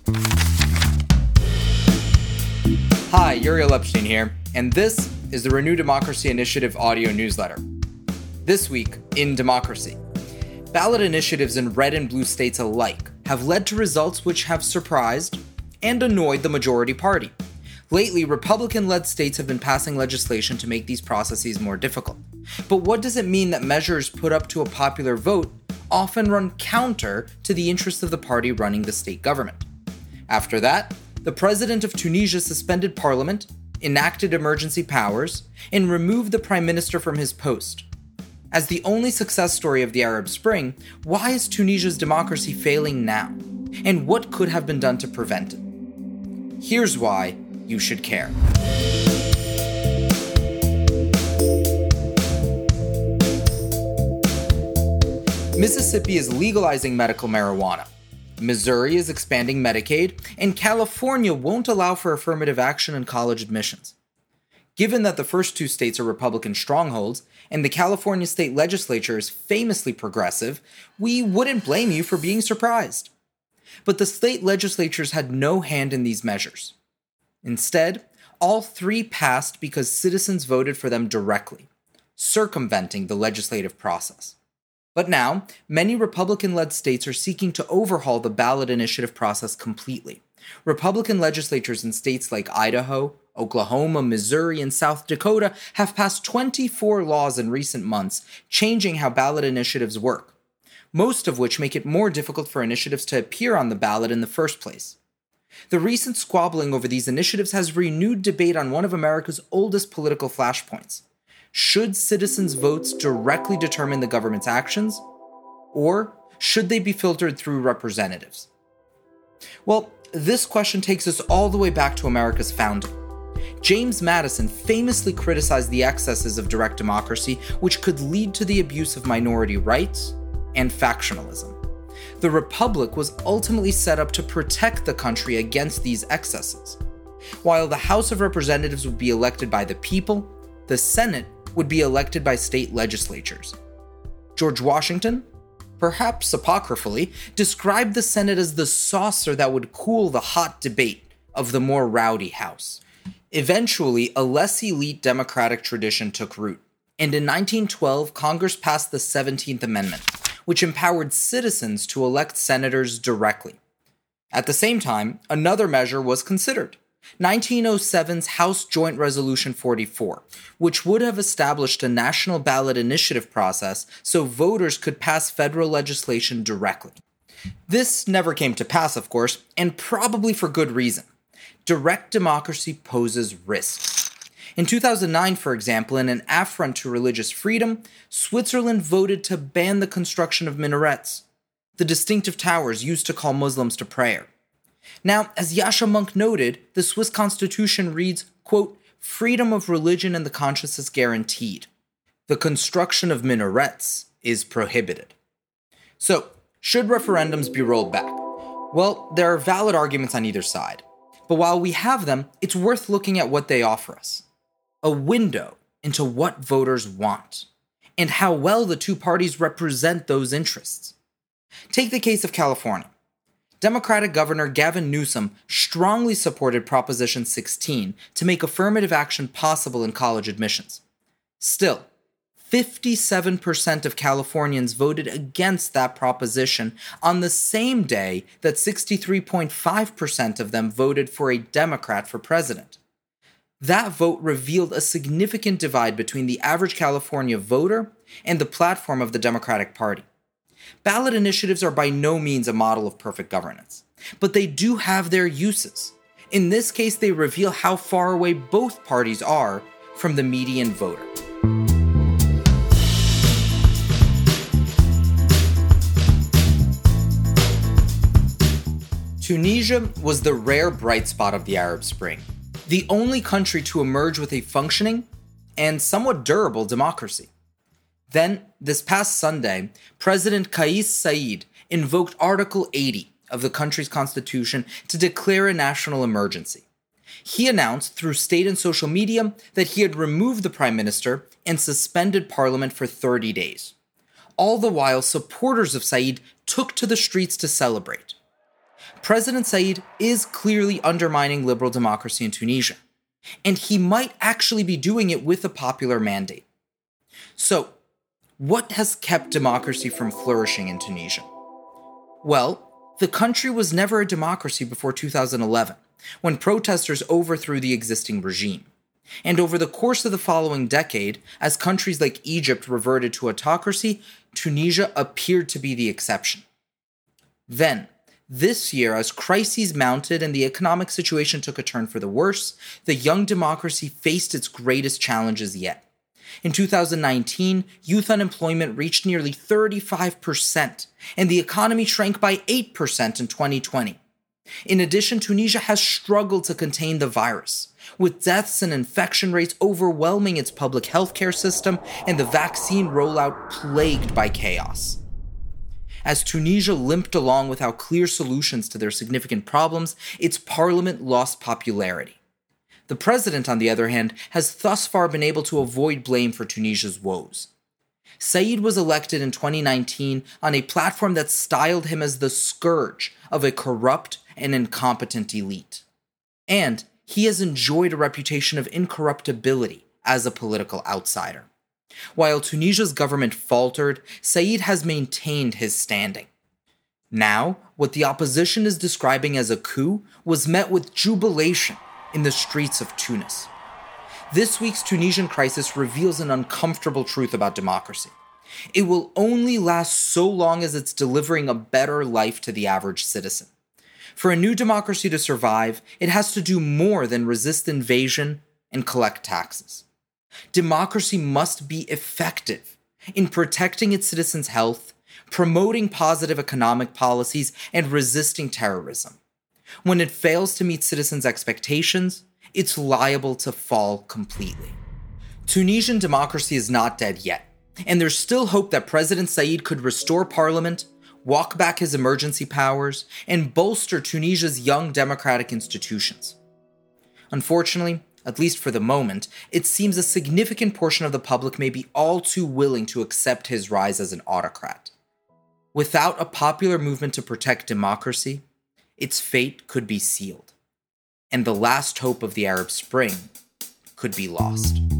Hi, Uriel Epstein here, and this is the Renew Democracy Initiative audio newsletter. This week, in democracy, ballot initiatives in red and blue states alike have led to results which have surprised and annoyed the majority party. Lately, Republican-led states have been passing legislation to make these processes more difficult. But what does it mean that measures put up to a popular vote often run counter to the interests of the party running the state government? After that, the president of Tunisia suspended parliament, enacted emergency powers, and removed the prime minister from his post. As the only success story of the Arab Spring, why is Tunisia's democracy failing now? And what could have been done to prevent it? Here's why you should care. Mississippi is legalizing medical marijuana. Missouri is expanding Medicaid, and California won't allow for affirmative action in college admissions. Given that the first two states are Republican strongholds, and the California state legislature is famously progressive, we wouldn't blame you for being surprised. But the state legislatures had no hand in these measures. Instead, all three passed because citizens voted for them directly, circumventing the legislative process. But now, many Republican-led states are seeking to overhaul the ballot initiative process completely. Republican legislatures in states like Idaho, Oklahoma, Missouri, and South Dakota have passed 24 laws in recent months, changing how ballot initiatives work, most of which make it more difficult for initiatives to appear on the ballot in the first place. The recent squabbling over these initiatives has renewed debate on one of America's oldest political flashpoints. Should citizens' votes directly determine the government's actions? Or should they be filtered through representatives? Well, this question takes us all the way back to America's founding. James Madison famously criticized the excesses of direct democracy, which could lead to the abuse of minority rights and factionalism. The Republic was ultimately set up to protect the country against these excesses. While the House of Representatives would be elected by the people, the Senate would be elected by state legislatures. George Washington, perhaps apocryphally, described the Senate as the saucer that would cool the hot debate of the more rowdy House. Eventually, a less elite democratic tradition took root, and in 1912, Congress passed the 17th Amendment, which empowered citizens to elect senators directly. At the same time, another measure was considered: 1907's House Joint Resolution 44, which would have established a national ballot initiative process so voters could pass federal legislation directly. This never came to pass, of course, and probably for good reason. Direct democracy poses risks. In 2009, for example, in an affront to religious freedom, Switzerland voted to ban the construction of minarets, the distinctive towers used to call Muslims to prayer. Now, as Yascha Mounk noted, the Swiss constitution reads, quote, "Freedom of religion and the conscience is guaranteed. The construction of minarets is prohibited." So, should referendums be rolled back? Well, there are valid arguments on either side. But while we have them, it's worth looking at what they offer us. A window into what voters want, and how well the two parties represent those interests. Take the case of California. Democratic Governor Gavin Newsom strongly supported Proposition 16 to make affirmative action possible in college admissions. Still, 57% of Californians voted against that proposition on the same day that 63.5% of them voted for a Democrat for president. That vote revealed a significant divide between the average California voter and the platform of the Democratic Party. Ballot initiatives are by no means a model of perfect governance, but they do have their uses. In this case, they reveal how far away both parties are from the median voter. Tunisia was the rare bright spot of the Arab Spring, the only country to emerge with a functioning and somewhat durable democracy. Then, this past Sunday, President Kais Saied invoked Article 80 of the country's constitution to declare a national emergency. He announced through state and social media that he had removed the prime minister and suspended parliament for 30 days. All the while, supporters of Saied took to the streets to celebrate. President Said is clearly undermining liberal democracy in Tunisia, and he might actually be doing it with a popular mandate. So, what has kept democracy from flourishing in Tunisia? Well, the country was never a democracy before 2011, when protesters overthrew the existing regime. And over the course of the following decade, as countries like Egypt reverted to autocracy, Tunisia appeared to be the exception. Then, this year, as crises mounted and the economic situation took a turn for the worse, the young democracy faced its greatest challenges yet. In 2019, youth unemployment reached nearly 35%, and the economy shrank by 8% in 2020. In addition, Tunisia has struggled to contain the virus, with deaths and infection rates overwhelming its public healthcare system and the vaccine rollout plagued by chaos. As Tunisia limped along without clear solutions to their significant problems, its parliament lost popularity. The president, on the other hand, has thus far been able to avoid blame for Tunisia's woes. Said was elected in 2019 on a platform that styled him as the scourge of a corrupt and incompetent elite. And he has enjoyed a reputation of incorruptibility as a political outsider. While Tunisia's government faltered, Said has maintained his standing. Now, what the opposition is describing as a coup was met with jubilation in the streets of Tunis. This week's Tunisian crisis reveals an uncomfortable truth about democracy. It will only last so long as it's delivering a better life to the average citizen. For a new democracy to survive, it has to do more than resist invasion and collect taxes. Democracy must be effective in protecting its citizens' health, promoting positive economic policies, and resisting terrorism. When it fails to meet citizens' expectations, it's liable to fall completely. Tunisian democracy is not dead yet, and there's still hope that President Said could restore parliament, walk back his emergency powers, and bolster Tunisia's young democratic institutions. Unfortunately, at least for the moment, it seems a significant portion of the public may be all too willing to accept his rise as an autocrat. Without a popular movement to protect democracy, its fate could be sealed, and the last hope of the Arab Spring could be lost.